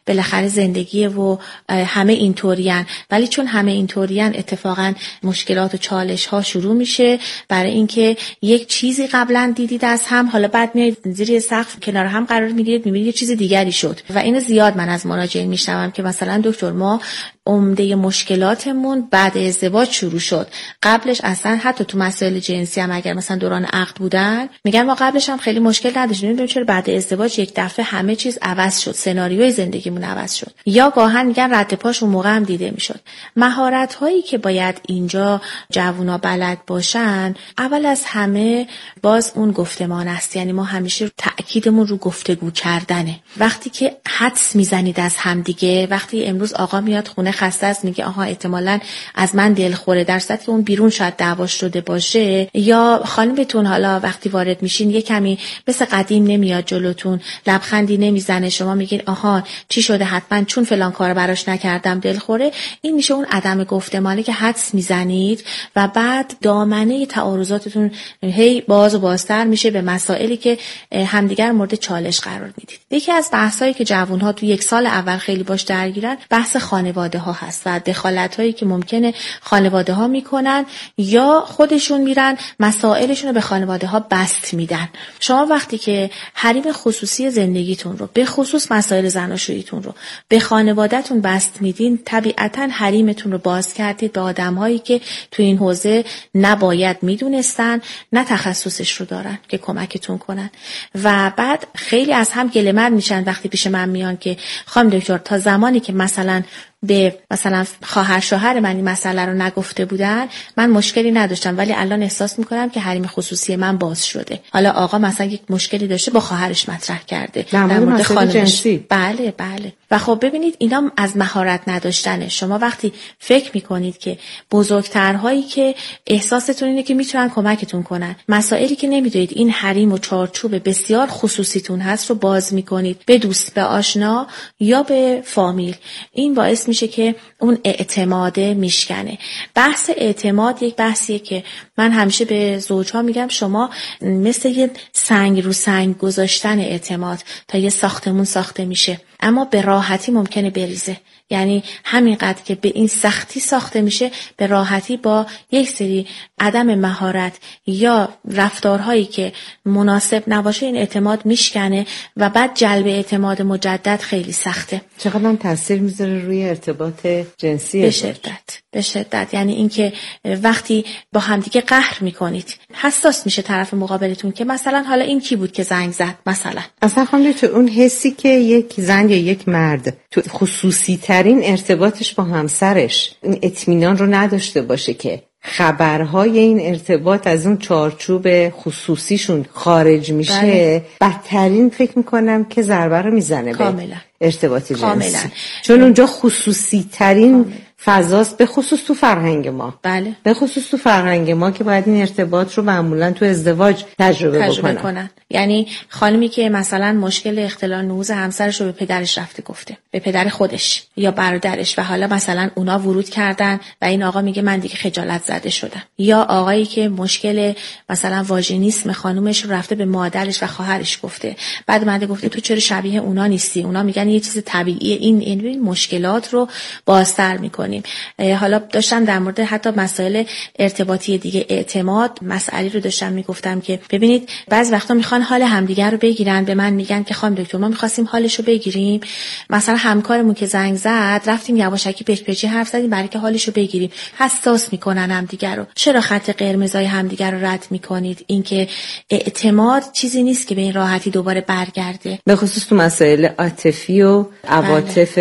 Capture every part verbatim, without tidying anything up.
بالاخره زندگیه و همه اینطورین، ولی چون همه اینطورین اتفاقا مشکلات و چالش ها شروع میشه برای اینکه یک چیزی قبلا دیدید از هم، حالا بعد میایید زیر سقف کنار هم قرار میگیرید میبینید یه چیز دیگری شد. و اینو زیاد من از مراجعین میشنوم که مثلا دکتر ما عمده مشکلاتمون بعد ازدواج شروع شد، قبلش اصلا حتی تو مسائل جنسی هم اگر مثلا دوران عقد بودن میگن ما قبلش هم خیلی مشکل نداشتیم، نمیدونم چرا بعد ازدواج یک دفعه همه چیز عوض شد، سناریوی زندگیمون عوض شد. یا گاهن میگن رد پاش اون موقع هم دیده میشد. مهارت هایی که باید اینجا جوونا بلد باشن، اول از همه باز اون گفتمان است. یعنی ما همیشه تأکیدمون رو گفتگو کردنه. وقتی که حدس میزنید از همدیگه، وقتی امروز آقا میاد خونه خسته است میگه آها احتمالاً از من دلخوره، در صورتی که اون بیرون شاید دعواش شده باشه، یا خانمتون حالا وقتی وارد میشین یه کمی مثل قدیم نمیاد جلوتون، لبخندی نمیزنه، شما میگین آها چی شده، حتما چون فلان کارو براش نکردم دلخوره. این میشه اون عدم گفتمانی که حدس میزنید و بعد دامنه تعارضاتتون هی باز و بازتر میشه به مسائلی که همدیگر مورد چالش قرار میدید. یکی از بحثایی که جوانها تو یک سال اول خیلی باش درگیرن بحث خانواده ها هست و دخالت هایی که ممکنه خانواده ها میکنن یا خودشون میرن مسائلشون رو به خانواده ها بست میدن. شما وقتی که حریم خصوصی زندگیتون رو به خصوص مسائل زناشوییتون رو به خانوادهتون بست میدین، طبیعتاً حریمتون رو باز کردید به آدم‌هایی که تو این حوزه نباید میدونستن، نه تخصصش رو دارن که کمکتون کنن. و بعد خیلی از هم گله‌مند میشن وقتی پیش من میان که خانم دکتر تا زمانی که مثلا به مثلا خواهر شوهر من این مسئله رو نگفته بودن من مشکلی نداشتم، ولی الان احساس میکنم که حریم خصوصی من باز شده. حالا آقا مثلا یک مشکلی داشته با خواهرش مطرح کرده در مورد خانمش. بله بله. و خب ببینید اینا از مهارت نداشتنه. شما وقتی فکر میکنید که بزرگترهایی که احساستون اینه که میتونن کمکتون کنن، مسائلی که نمیدونید این حریم و چارچوب بسیار خصوصیتون هست رو باز میکنید به دوست، به آشنا یا به فامیل، این باعث میشه که اون اعتماده میشکنه. بحث اعتماد یک بحثیه که من همیشه به زوجها میگم شما مثل یه سنگ رو سنگ گذاشتن اعتماد تا یه ساختمون ساخته میشه، اما به راحتی ممکنه بریزه. یعنی همینقدر که به این سختی ساخته میشه به راحتی با یک سری عدم مهارت یا رفتارهایی که مناسب نباشه این اعتماد میشکنه و بعد جلب اعتماد مجدد خیلی سخته. چقدر هم تاثیر میذاره روی ارتباط جنسی؟ به شدت به شدت. یعنی اینکه وقتی با همدیگه قهر میکنید حساس میشه طرف مقابلتون که مثلا حالا این کی بود که زنگ زد مثلا. اصلا خانم تو اون حسی که یک زن یا یک مرد تو خصوصی ترین ارتباطش با همسرش این اطمینان رو نداشته باشه که خبرهای این ارتباط از اون چارچوب خصوصیشون خارج میشه، بله. بدترین فکر میکنم که ضربه رو میزنه به ارتباط جنسی. کاملا. چون اونجا خصوصی ترین فضاست، به خصوص تو فرهنگ ما. بله. به خصوص تو فرهنگ ما که باید این ارتباط رو معمولا تو ازدواج تجربه, تجربه بکنن. کنن. یعنی خانمی که مثلا مشکل اختلال نوز همسرش رو به پدرش رفته گفته، به پدر خودش یا برادرش، و حالا مثلا اونا ورود کردن و این آقا میگه من دیگه خجالت زده شدم. یا آقایی که مشکل مثلا واژینیسم خانومش رو رفته به مادرش و خواهرش گفته، بعد اومده گفته تو چرا شبیه اونا نیستی، اونا میگن یه چیز طبیعیه. این این مشکلات رو بازتر میکنه. حالا داشتم در مورد حتی مسائل ارتباطی دیگه، اعتماد، مسئله رو داشتم میگفتم که ببینید بعضی وقتا میخوان حال همدیگر رو بگیرن، به من میگن که خانم دکتر ما میخواستیم حالش رو بگیریم، مثلا همکارمون که زنگ زد رفتیم یواشکی پیچ پیچی حرف زدیم برای که حالش رو بگیریم. حساس میکنن همدیگر رو. چرا خط قرمزای همدیگر رو رد میکنید؟ اینکه اعتماد چیزی نیست که به این راحتی دوباره برگرده، به خصوص تو مسائل عاطفی و عواطف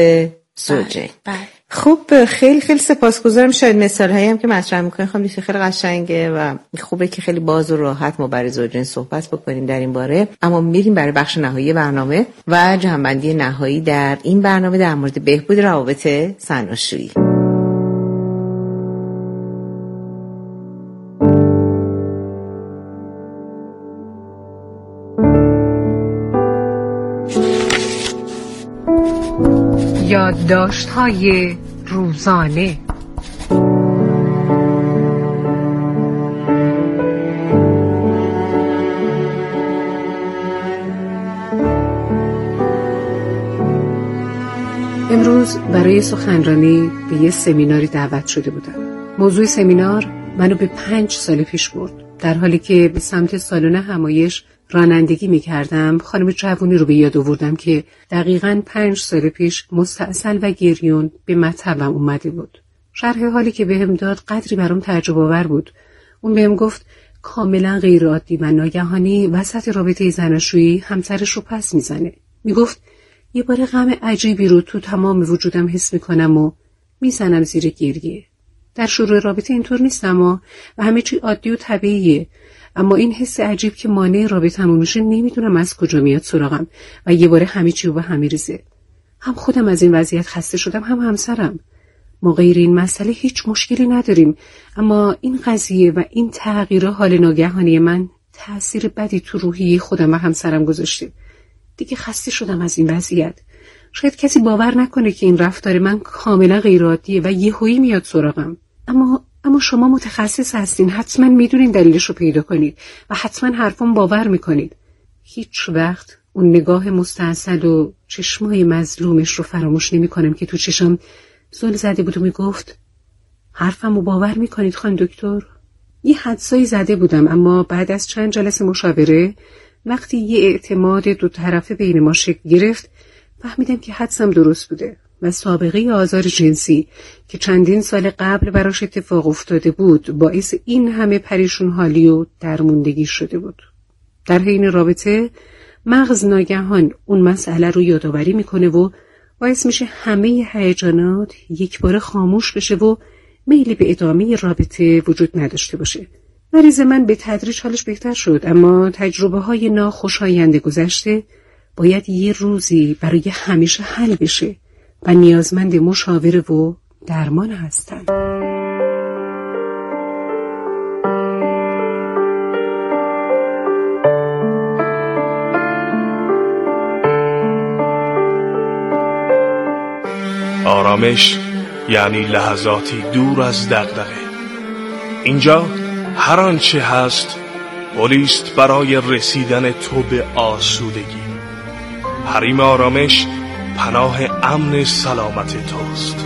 زوجه. بله. خوب، خیلی خیلی سپاسگزارم. شاید مثال هایی هم که مطرح میکنین خانم خیلی قشنگه و خوبه که خیلی باز و راحت ما برای زوجین صحبت بکنیم در این باره. اما میریم برای بخش نهایی برنامه و جنبندی نهایی در این برنامه در مورد بهبود روابط زناشویی. یادداشت‌های روزانه. امروز برای سخنرانی به یه سمیناری دعوت شده بودم. موضوع سمینار منو به پنج سال پیش برد. در حالی که به سمت سالن همایش رانندگی می‌کردم، خانم جوونی رو به یاد آوردم که دقیقاً پنج سال پیش مستعسل و گریون به مطبم اومده بود. شرح حالی که بهم داد قدری برام تعجب آور بود. اون بهم گفت کاملا غیر عادی و ناگهانی وسط رابطه زناشویی همسرش رو پس میزنه. میگفت یه بار غم عجیبی رو تو تمام وجودم حس میکنم و میزنم زیر گریه. در شروع رابطه اینطور نیستم و همه چی عادی و طبیعیه، اما این حس عجیب که مانع رابطه‌مون میشه نمیدونم از کجا میاد سراغم و یه بار همه چی رو به هم میریزه. هم خودم از این وضعیت خسته شدم، هم همسرم. ما غیر این مسئله هیچ مشکلی نداریم، اما این قضیه و این تغییر حال ناگهانی من تأثیر بدی تو روحیه خودم و همسرم گذاشته. دیگه خسته شدم از این وضعیت. شاید کسی باور نکنه که این رفتار من کاملا غیر عادیه و یهویی میاد سراغم. اما اما شما متخصص هستین، حتما میدونین دلیلش رو پیدا کنید و حتما حرفم باور میکنید. هیچ وقت اون نگاه مستعسل و چشمای مظلومش رو فراموش نمیکنم که تو چشم زل زده بود و میگفت حرفمو باور میکنید خانم دکتر؟ یه حدسایی زده بودم، اما بعد از چند جلسه مشاوره وقتی یه اعتماد دو طرفه بین ما شکل گرفت فهمیدم که حدسم درست بوده و سابقه آزار جنسی که چندین سال قبل براش اتفاق افتاده بود باعث این همه پریشون حالی و درموندگی شده بود. در حین رابطه مغز ناگهان اون مسئله رو یادآوری میکنه و باعث میشه همه هیجانات یک بار خاموش بشه و میلی به ادامه رابطه وجود نداشته باشه. مریض من به تدریج حالش بهتر شد، اما تجربه های ناخوشایند گذشته باید یه روزی برای همیشه حل بشه و نیازمند مشاوره و درمان هستن. آرامش یعنی لحظاتی دور از دغدغه. اینجا هر آنچه هست پلیست برای رسیدن تو به آسودگی. حریم آرامش پناه امن سلامت توست.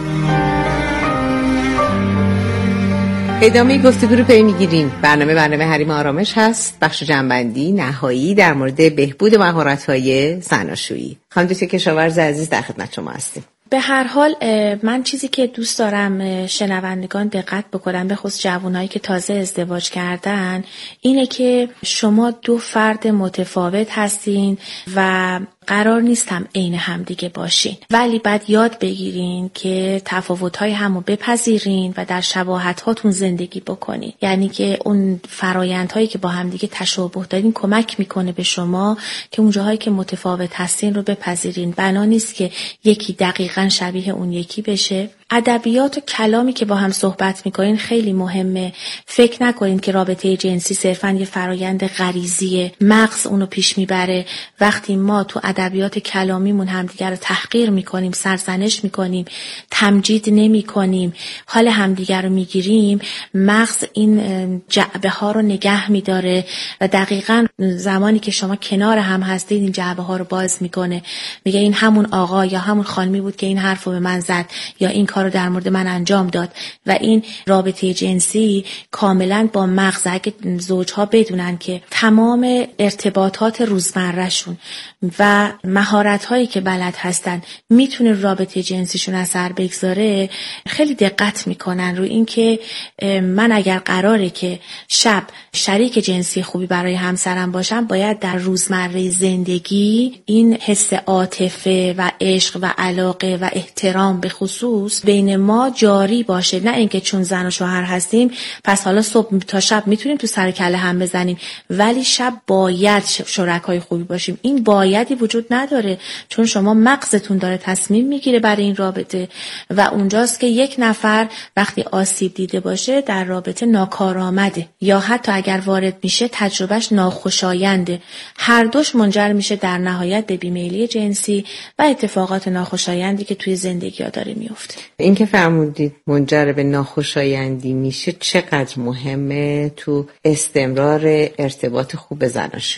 ادامه گفتگو رو پی میگیریم. برنامه برنامه حریم آرامش هست. بخش جنبندی نهایی در مورد بهبود مهارت‌های زناشویی. خانم دکتر کشاورز عزیز در خدمت شما هستیم. به هر حال من چیزی که دوست دارم شنوندگان دقت بکنن، به خصوص جوانایی که تازه ازدواج کردن، اینه که شما دو فرد متفاوت هستین و قرار نیستم عین هم دیگه باشین، ولی بعد یاد بگیرین که تفاوت‌های همو بپذیرین و در شباهت هاتون زندگی بکنین. یعنی که اون فرایندهایی که با هم دیگه تشابه دارین کمک میکنه به شما که اون جاهایی که متفاوت هستین رو بپذیرین. بنا نیست که یکی دقیقاً شبیه اون یکی بشه. ادبیات و کلامی که با هم صحبت میکنین خیلی مهمه. فکر نکنین که رابطه جنسی صرفاً یه فرایند غریزیه، مغز اونو پیش میبره. وقتی ما تو ادبیات کلامیمون همدیگر رو تحقیر میکنیم، سرزنش میکنیم، تمجید نمیکنیم، حال همدیگر رو میگیریم، مغز این جعبه ها رو نگه میداره و دقیقاً زمانی که شما کنار هم هستید این جعبه ها رو باز میکنه. میگه این همون آقا یا همون خانمی بود که این حرفو به من زد یا این کارو در مورد من انجام داد. و این رابطه جنسی کاملا با مغز، اگه زوجها بدونن که تمام ارتباطات روزمرهشون و مهارت‌هایی که بلد هستن میتونه رابطه جنسیشون اثر بگذاره، خیلی دقت میکنن رو این که من اگر قراره که شب شریک جنسی خوبی برای همسرم باشم، باید در روزمره زندگی این حس عاطفه و عشق و علاقه و احترام به خصوص بین ما جاری باشه. نه اینکه چون زن و شوهر هستیم پس حالا صبح تا شب میتونیم تو سر کله هم بزنیم، ولی شب باید شرکای خوبی باشیم. این بایدی وجود نداره، چون شما مغزتون داره تصمیم میگیره برای این رابطه و اونجاست که یک نفر وقتی آسیب دیده باشه در رابطه ناکارآمده یا حتی اگر وارد میشه تجربهش ناخوشاینده. هر دوش منجر میشه در نهایت به بیمیلی جنسی و اتفاقات ناخوشایندی که توی زندگی ها داره میفته. این که فرمودید منجر به ناخوشایندی میشه چقدر مهمه تو استمرار ارتباط خوب زناشویی.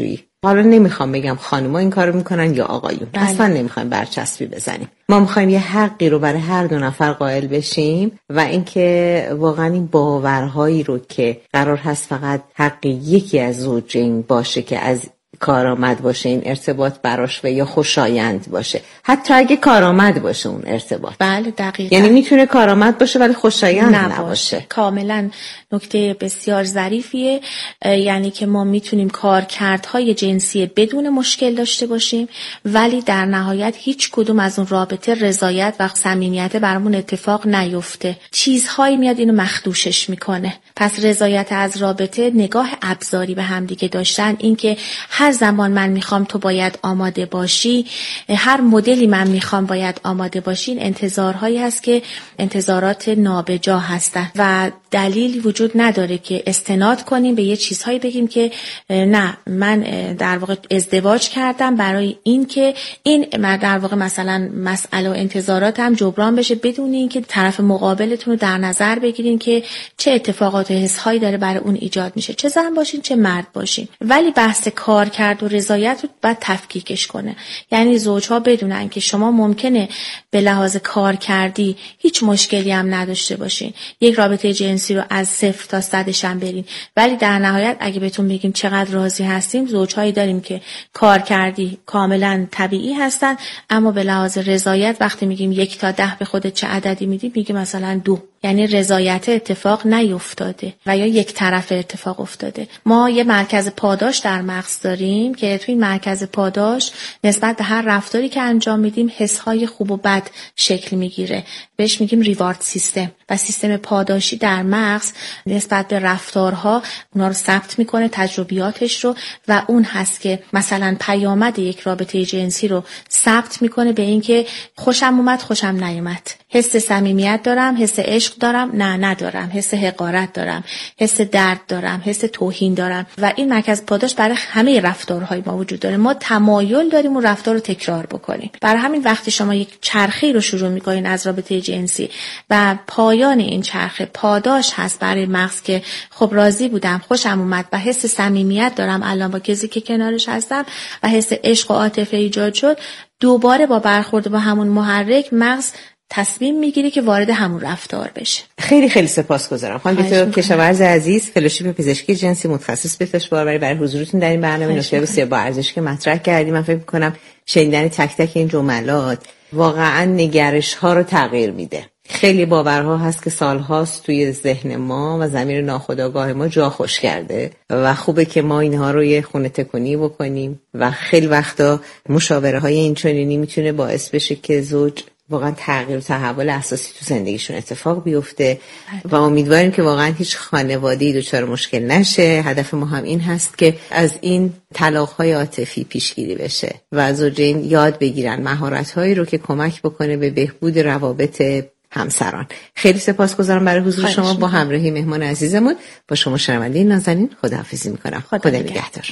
حالا نمیخوام بگم خانم‌ها این کارو میکنن یا آقایون، بله. اصلا نمیخوایم برچسبی بزنیم. ما میخوایم یه حقی رو برای هر دو نفر قائل بشیم و اینکه واقعا این باورهایی رو که قرار هست فقط حق یکی از زوجین باشه که از کارآمد باشه این ارتباط براش و یا خوشایند باشه، حتی اگه کارآمد باشه اون ارتباط. بله دقیقاً. یعنی میتونه کارآمد باشه ولی خوشایند نباشه, نباشه. کاملا نکته بسیار ظریفیه. یعنی که ما میتونیم کارکردهای جنسی بدون مشکل داشته باشیم ولی در نهایت هیچ کدوم از اون رابطه رضایت و صمیمیت برامون اتفاق نیفته. چیزهایی میاد اینو مخدوشش میکنه. پس رضایت از رابطه نگاه ابزاری به هم دیگه داشتن، این که هر زمان من میخوام تو باید آماده باشی، هر مدلی من میخوام باید آماده باشی، این انتظارهایی هست که انتظارات نابجا هستن و دلیلی وجود نداره که استناد کنیم به یه چیزهایی بگیم که نه من در واقع ازدواج کردم برای این که این در واقع مثلا مسئله و انتظاراتم جبران بشه بدون اینکه طرف مقابلتون رو در نظر بگیرین که چه اتفاقات و حسهایی داره برای اون ایجاد میشه، چه زن باشین چه مرد باشین. ولی بحث کار کرد و رضایت رو باید تفکیکش کنه. یعنی زوجها بدونن که شما ممکنه به لحاظ کار کردی هیچ مشکلی هم نداشته باشین، یک رابطه جنسی رو از صفر تا صدش هم برین، ولی در نهایت اگه بهتون بگیم چقدر راضی هستیم، زوجهایی داریم که کار کردی کاملا طبیعی هستن اما به لحاظ رضایت وقتی میگیم یک تا ده به خودت چه عددی میدی، میگه مثلا دو. یعنی رضایت اتفاق نیفتاده و یا یک طرف اتفاق افتاده. ما یه مرکز پاداش در مغز داریم که توی این مرکز پاداش نسبت به هر رفتاری که انجام میدیم حسهای خوب و بد شکل میگیره. بهش میگیم ریوارد سیستم و سیستم پاداشی در مغز نسبت به رفتارها اونا رو ثبت میکنه، تجربیاتش رو، و اون هست که مثلا پیامد یک رابطه جنسی رو ثبت میکنه به این که خوشم اومد خوشم نیومد، حس صمیمیت دارم، حس عشق دارم، نه ندارم، حس حقارت دارم، حس درد دارم، حس توهین دارم. و این مرکز پاداش برای همه رفتارهای ما وجود داره. ما تمایل داریم اون رفتار رو تکرار بکنیم. برای همین وقتی شما یک چرخه رو شروع میکنین از رابطه جنسی و پایان این چرخه پاداش هست برای مغز که خب راضی بودم، خوشم اومد و حس صمیمیت دارم الان با کسی که کنارش هستم و حس عشق و عاطفه ایجاد شد، دوباره با برخورد با همون محرک مغز تصمیم میگیری که وارد همون رفتار بشه. خیلی خیلی سپاسگزارم خانم دکتر کشاورز عزیز، فلوشیپ پزشکی جنسی متخصص به تشبار برای حضورتون در این برنامه. نکته بسیار با ارزش که مطرح کردیم. من فکر می‌کنم شنیدن تک تک این جملات واقعا نگرش ها رو تغییر میده. خیلی باورها هست که سالهاست توی ذهن ما و ضمیر ناخودآگاه ما جا خوش کرده و خوبه که ما اینها رو یه خونه تکونی بکنیم و خیلی وقتا مشاوره های این چنینی میتونه باعث بشه که زوج واقعا تغییر و تحول اساسی تو زندگیشون اتفاق بیفته و امیدواریم که واقعا هیچ خانواده‌ای دچار مشکل نشه. هدف ما هم این هست که از این طلاق‌های عاطفی پیشگیری بشه و زوجین یاد بگیرن مهارت‌هایی رو که کمک بکنه به بهبود روابط همسران. خیلی سپاسگزارم برای حضور شما با همراهی مهمان عزیزمون. با شما شنونده نازنین خداحافظی می‌کنم. خدا, خدا نگهدار.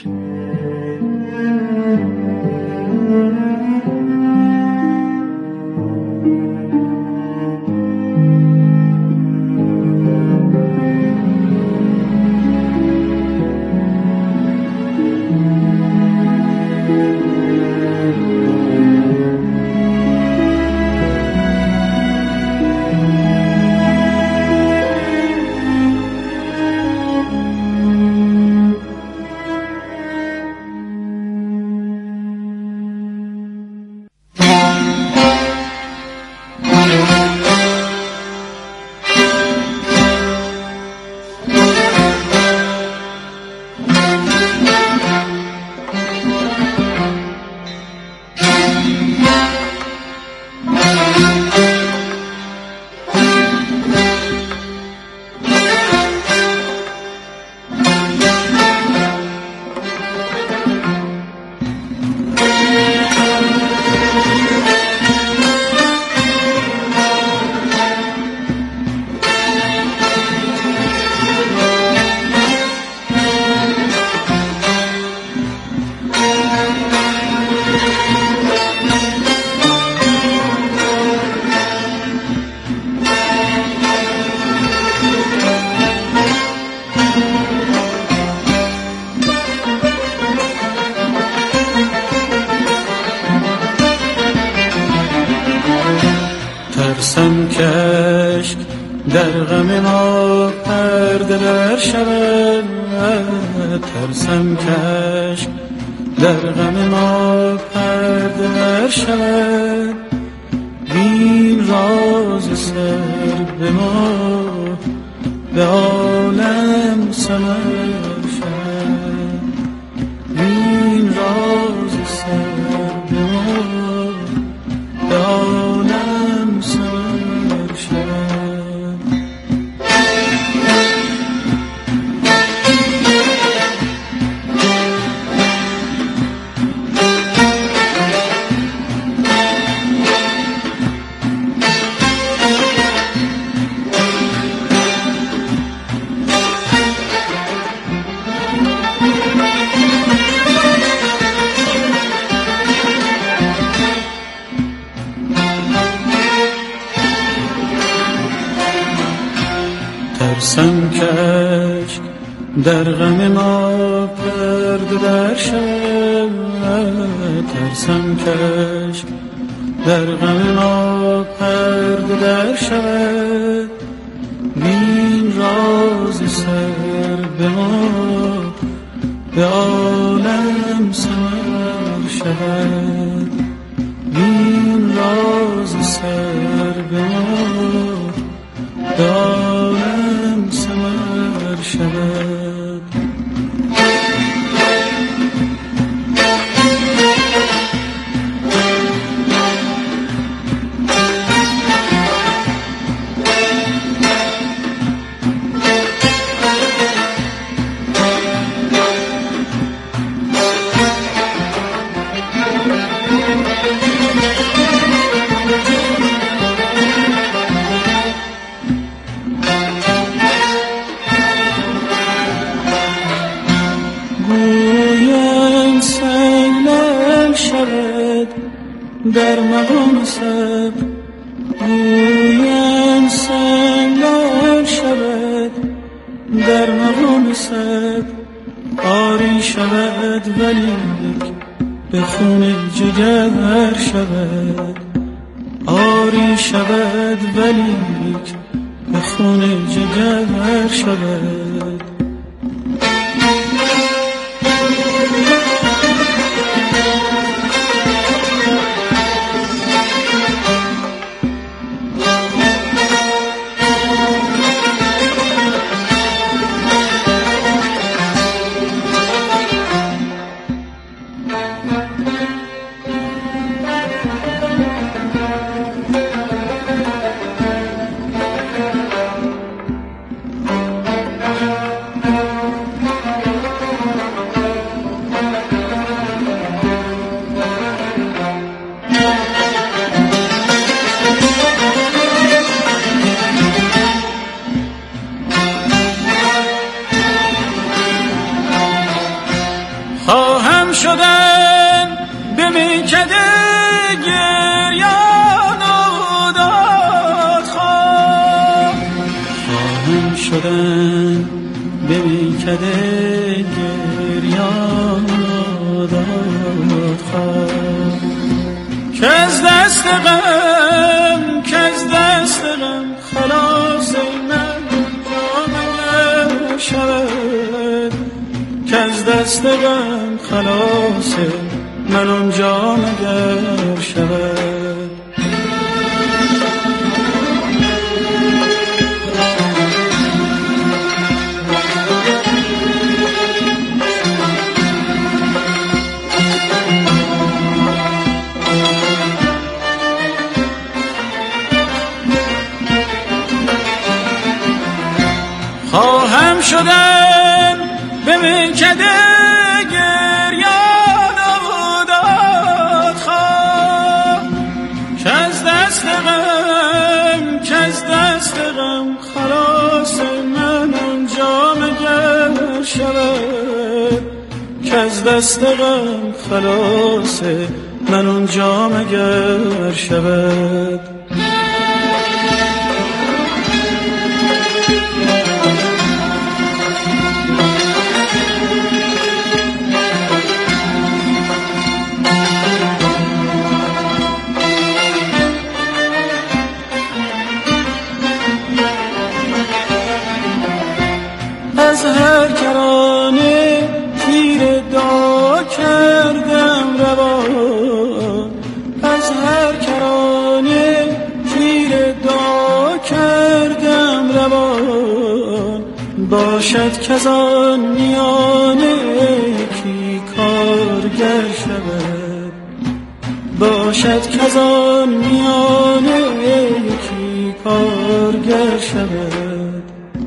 ترسم کشک در غم ما پرده در شود، ترسم کشک در غم ما پرده در شود، این راز سر به ما به عالم سمر شود، این راز سر به ما به عالم سمر شود. ترسم کشک در غم ما پرده در شود، ترسم کشک در غم ما پرده در شود، این راز سر به ما به عالم سمر شود، این راز سر به ما به عالم سمر شود. در مقام صبر گویم سنگل شود، در مقام صبر آری شود ولیک به خون جگر شود، آری شود ولیک به خون جگر شود. خواهم شدن به میکده گریان و دادخواه، خواهم شدن به میکده گریان و دادخواه، که از دست غم که از دست غم خلاص من جامعه شود، که از دست غم خلاص من آنجا مگر شود. خواهم شدن به میکده گریان و دادخواه، که از دست غم که از دست غم خلاص من آنجا مگر شود، که از دست غم خلاص من آنجا مگر شود. باشد که از آن میانه یکی کارگر شود، باشد که از آن میانه یکی کارگر شود.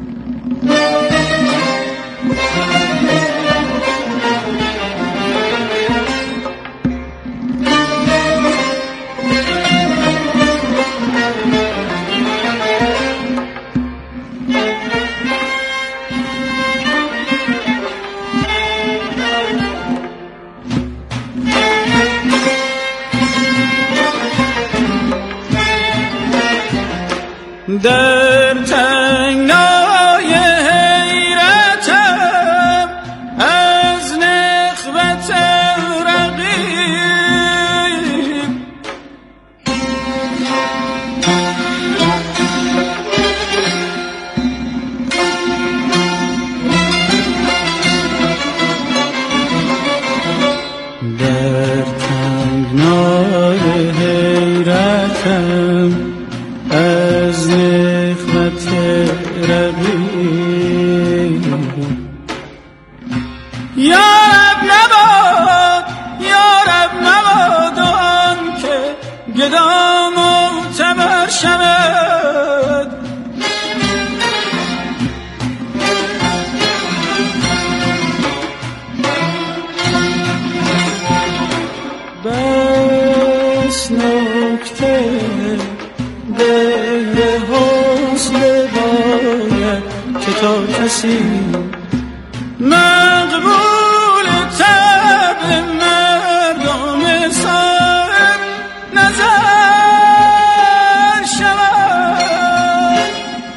در تنگنای حیرتم از نخوت رقیب، در تنگنای حیرتم از نخوت رقیب. یا رب نباد، یا رب نباد آن که گدا معتبر شود، بس نکته غیر حسن باید که تا کسی مقبول طبع مردم صاحب نظر شود.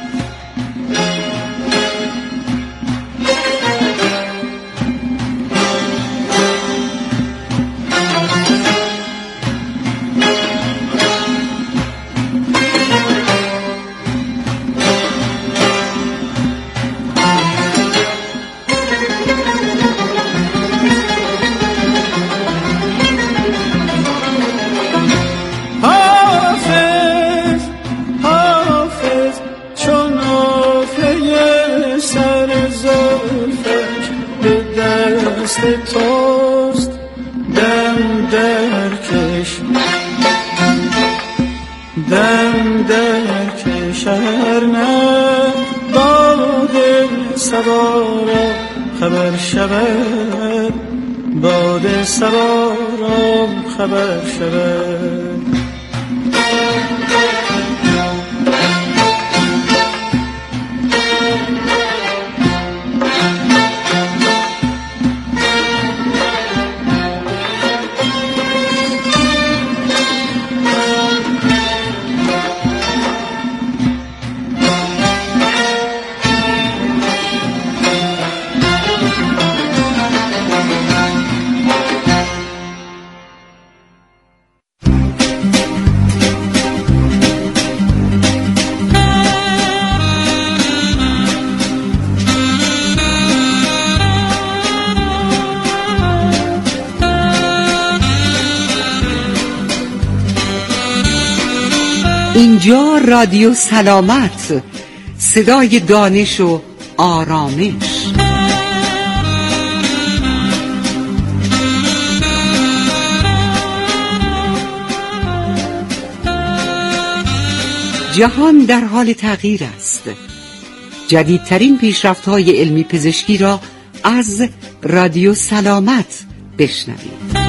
توست دم درکش، دم درکش ار نه باد صبا را خبر شود، باد صبا را خبر شود. اینجا رادیو سلامت، صدای دانش و آرامش. جهان در حال تغییر است. جدیدترین پیشرفت‌های علمی پزشکی را از رادیو سلامت بشنوید.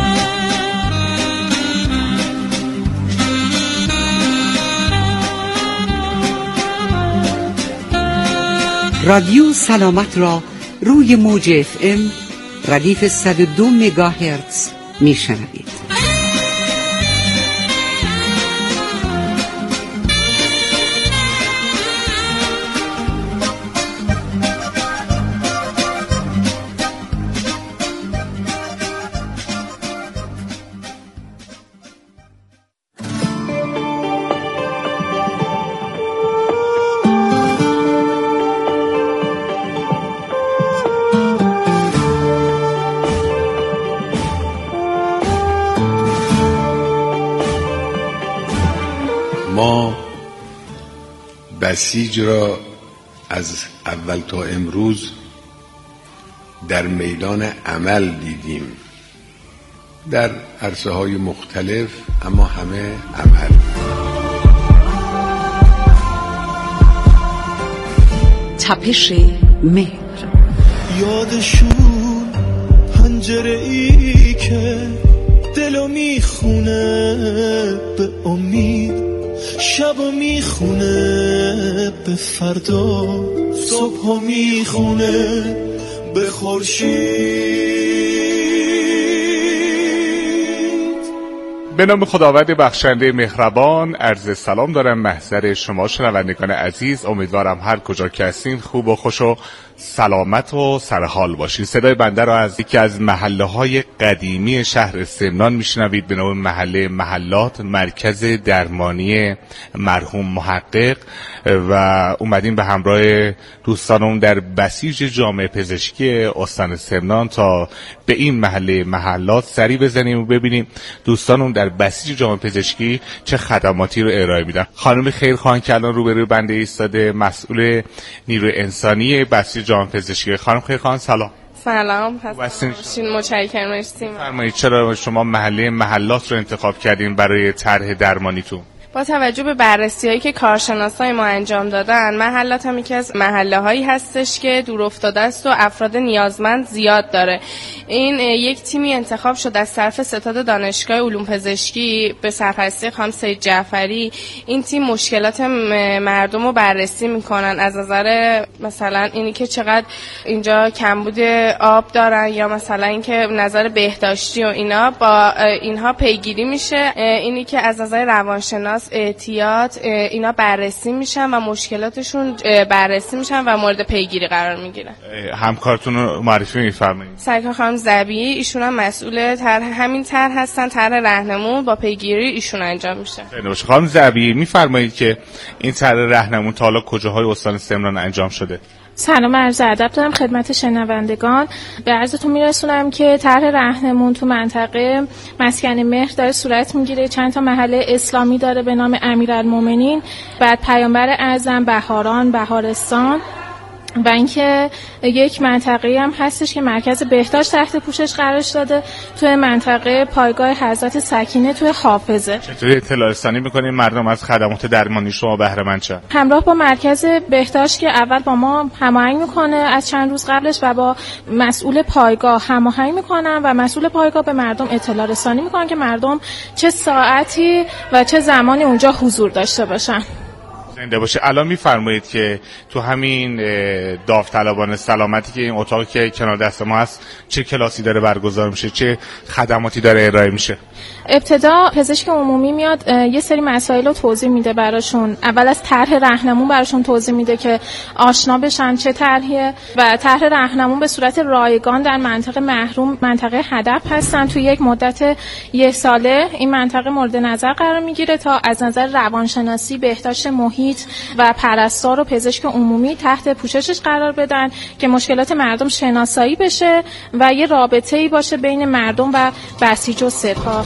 رادیو سلامت را روی موج اف ام ردیف صد و دو مگاهرتز میشنوید. ما بسیج را از اول تا امروز در میدان عمل دیدیم، در عرصه های مختلف، اما همه عمل. تپش مهر. یادشون پنجره ای که دلو میخونه به امید، شبو میخونه به فردا، صبحو میخونه به خورشید. به نام خداوند بخشنده مهربان عرض سلام دارم محضر شما شنوندگان عزیز. امیدوارم هر کجا که هستین خوب و خوش و سلامت و سرحال باشین. صدای بنده را از یکی از محله های قدیمی شهر سمنان میشنوید به نام محله محلات، مرکز درمانی مرحوم محقق، و اومدیم به همراه دوستانم در بسیج جامعه پزشکی استان سمنان تا به این محله محلات سری بزنیم و ببینیم دوستانم در بسیج جامعه پزشکی چه خدماتی رو ارائه میدن. خانم خیرخان که الان روبروی بنده ایستاده، مسئول نیروی انسانی بسیج جامعه پزشکی. خانم خیرخان سلام. سلام، هستین متشکرم. مرسی. فرمایید چرا شما محله محلات رو انتخاب کردین برای طرح درمانیتون؟ با توجه به بررسی‌هایی که کارشناسای ما انجام دادن، محلات هم یکی از محله‌هایی هستش که دور افتاده است و افراد نیازمند زیاد داره. این یک تیمی انتخاب شد از طرف ستاد دانشگاه علوم پزشکی به سرپرستی خانم سید جعفری. این تیم مشکلات مردم رو بررسی میکنن از نظر مثلا اینی که چقدر اینجا کمبود آب دارن یا مثلا اینکه نظر بهداشتی و اینا با اینها پیگیری میشه. اینی که از نظر روانشناس احتیاط اینا بررسی میشن و مشکلاتشون بررسی میشن و مورد پیگیری قرار میگیرن. همکارتون رو معرفی میفرمایید. سرکار خانم زبی، ایشون هم مسئول طرح همین طرح هستن. طرح راهنمون با پیگیری ایشون انجام میشه. خانم زبی میفرمایید که این طرح راهنمون تا حالا کجاهای استان سمنان انجام شده؟ سلام، عرض ادب دارم خدمت شنوندگان. به عرضتون میرسونم که طرح راهنمون تو منطقه مسکن مهر داره صورت میگیره. چند تا محله اسلامی داره به نام امیرالمومنین، بعد پیامبر اعظم، بهاران، بهارستان، و اینکه یک منطقه هم هستش که مرکز بهداشت تحت پوشش قرارش داده توی منطقه پایگاه حضرت سکینه توی حافظه. چطوری اطلاع رسانی می‌کنین مردم از خدمات درمانی شما بهره مند شن؟ همراه با مرکز بهداشت که اول با ما هماهنگ میکنه از چند روز قبلش و با مسئول پایگاه هماهنگ میکنن و مسئول پایگاه به مردم اطلاع رسانی میکنن که مردم چه ساعتی و چه زمانی اونجا حضور داشته باشن. زنده باشه. الان میفرمایید که تو همین داوطلبان سلامتی که این اتاقی که کنار دست ما هست چه کلاسی داره برگزار میشه، چه خدماتی داره ارائه میشه؟ ابتدا پزشک عمومی میاد یه سری مسائل رو توضیح میده براشون. اول از طرح راهنمون براشون توضیح میده که آشنا بشن چه طرحیه، و طرح راهنمون به صورت رایگان در منطقه محروم منطقه هدف هستن. تو یک مدت یک ساله این منطقه مورد نظر قرار میگیره تا از نظر روانشناسی، بهداشت محیط و پرستار و پزشک عمومی تحت پوششش قرار بدن که مشکلات مردم شناسایی بشه و یه رابطه‌ای باشه بین مردم و بسیج و سپاه.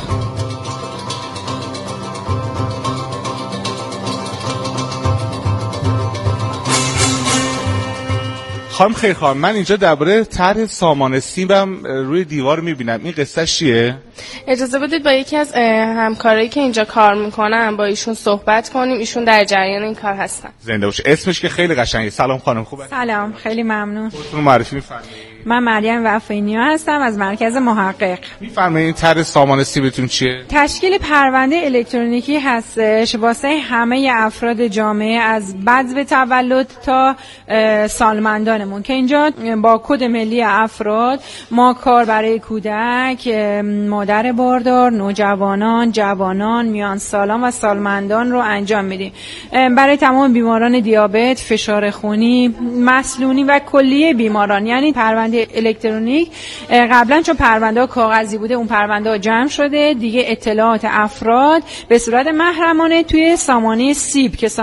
خانم خیرخان، من اینجا درباره طرح سامان سیبم روی دیوار میبینم، این قصه چیه؟ اجازه بدید با یکی از همکارایی که اینجا کار میکنن با ایشون صحبت کنیم. ایشون در جریان این کار هستن. زنده باشه. اسمش که خیلی قشنگه. سلام خانم، خوبه؟ سلام، خیلی ممنون. خودتون معرفی می‌فرمایید؟ من مریم وفینیا هستم از مرکز محقق. می‌فرمایید این طرح سامان سیبتون چیه؟ تشکیل پرونده الکترونیکی هستش واسه همه افراد جامعه از بدو تولد تا سالمندانمون که اینجا با کد ملی افراد ما کار برای کودک، مادر باردار، نوجوانان، جوانان، میان سالان و سالمندان رو انجام میدیم. برای تمام بیماران دیابت، فشار خونی، مسلونی و کلیه بیماران. یعنی پرونده الکترونیک قبلا چون پرونده کاغذی بوده اون پرونده جمع شده دیگه، اطلاعات افراد به صورت محرمانه توی سامانه سیب که